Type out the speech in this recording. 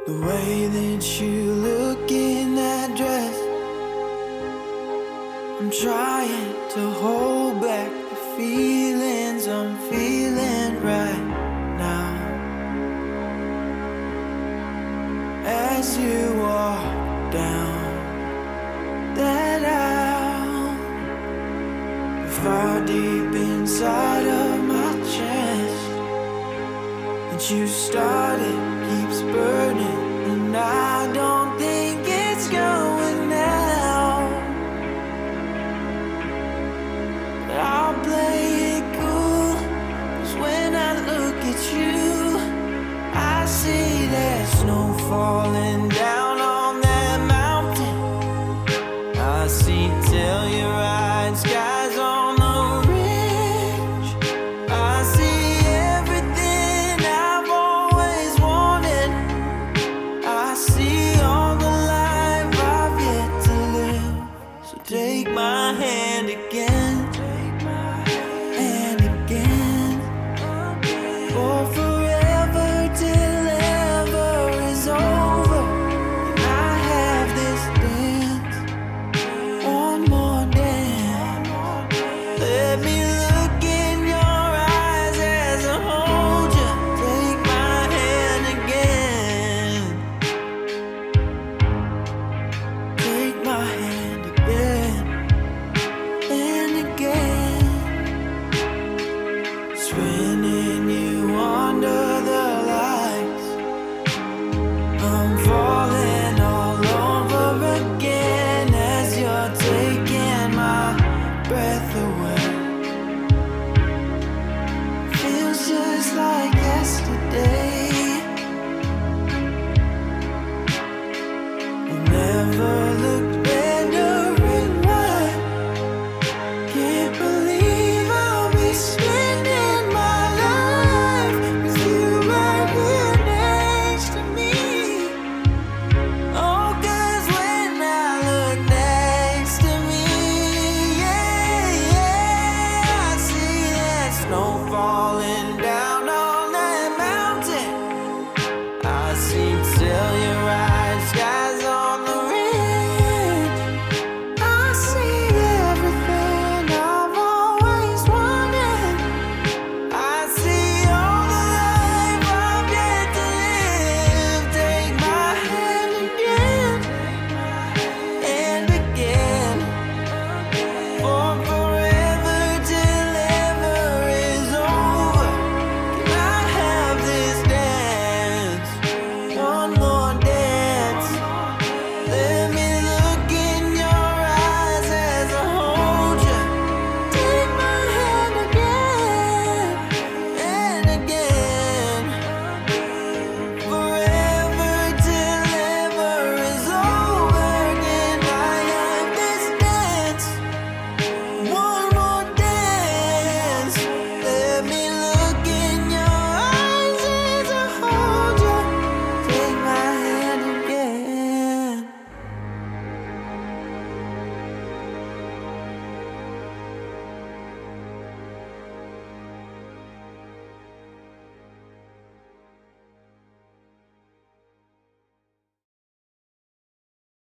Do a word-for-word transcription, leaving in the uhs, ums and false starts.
The way that you look in that dress, I'm trying to hold back the feelings I'm feeling right now. As you walk down that aisle, the fire deep inside of my chest that you started keeps burning, and I don't think it's going now. But I'll play it cool, 'cause when I look at you, I see that snow falling down on that mountain. I see Telluride skies on the ridge. I see everything I've always wanted. I see all the life I've yet to live. So take my hand again, and again, for forever till ever is over. And I have this dance, one more dance. Let me look in your eyes as I hold you. Take my hand again. Take my hand again and again. Spinning you under the lights, I'm falling all over again as you're taking my breath away. Feels just like yesterday. You never looked better in white. Can't believe I'll be spending my life with you right here next to me. Oh, 'cause when I look next to me, yeah, yeah, I see that snow falling down on that mountain. I see